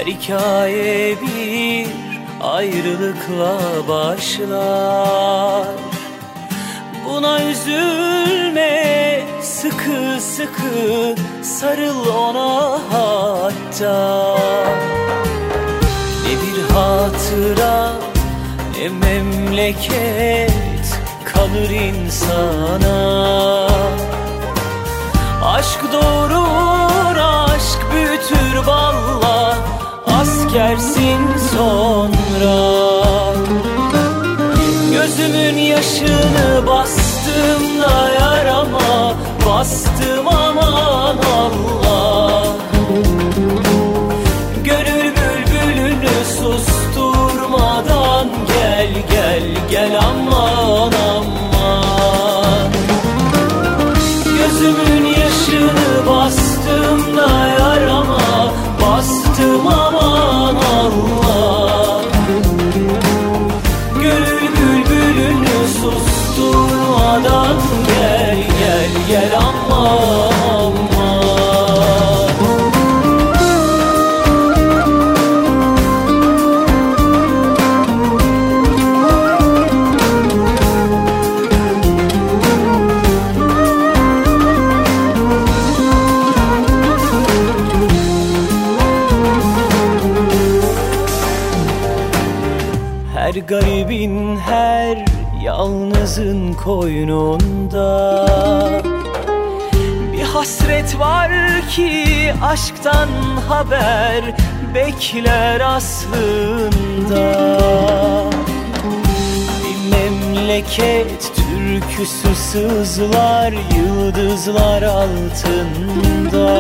hikaye bir ayrılıkla başlar. Buna üzülme, sıkı sıkı sarıl ona hatta. Ne bir hatıra ne memleket kalır insana. Aşk doğurur, aşk büyütür valla, askersin sonra. Gözümün yaşını bastım da yarama, bastım aman Allah. Gönül bülbülünü susturmadan gel gel gel aman aman. Gözümün yaşını bastım da yarama, bastım aman Allah. Gönül bülbülünü susturmadan gel gel gel aman aman. Her garibin, her yalnızın koynunda bir hasret var ki aşktan haber bekler aslında. Bir memleket türküsü sızlar yıldızlar altında.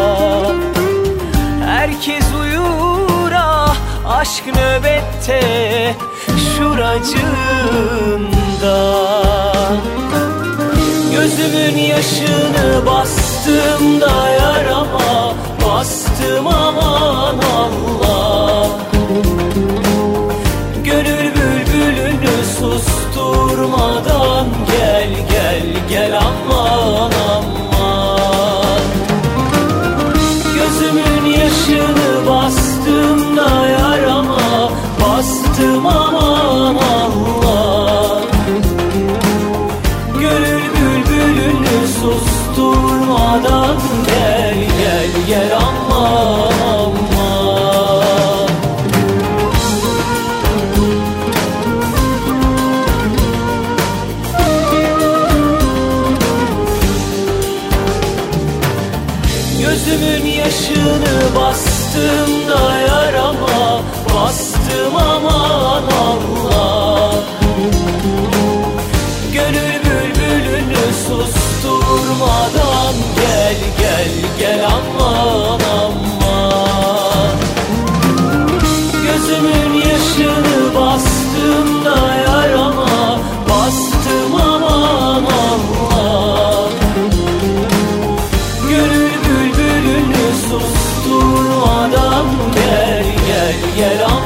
Herkes uyur ah, aşk nöbette şuracığında. Gözümün yaşını bastım da yarama, bastım aman Allah. Gönül bülbülünü susturmadan gel gel gel aman aman. Gözümün yaşını bastım da yarama, bastım aman Allah. Gönül bülbülünü susturmadan gel gel gel aman aman. Gözümün yaşını bastım da yarama, bastım aman Allah. Gönül bülbülünü susturmadan gel gel gel aman aman. Gözümün yaşını bastım da yarama, bastım aman Allah. Gönül bülbülünü susturmadan gel gel gel aman.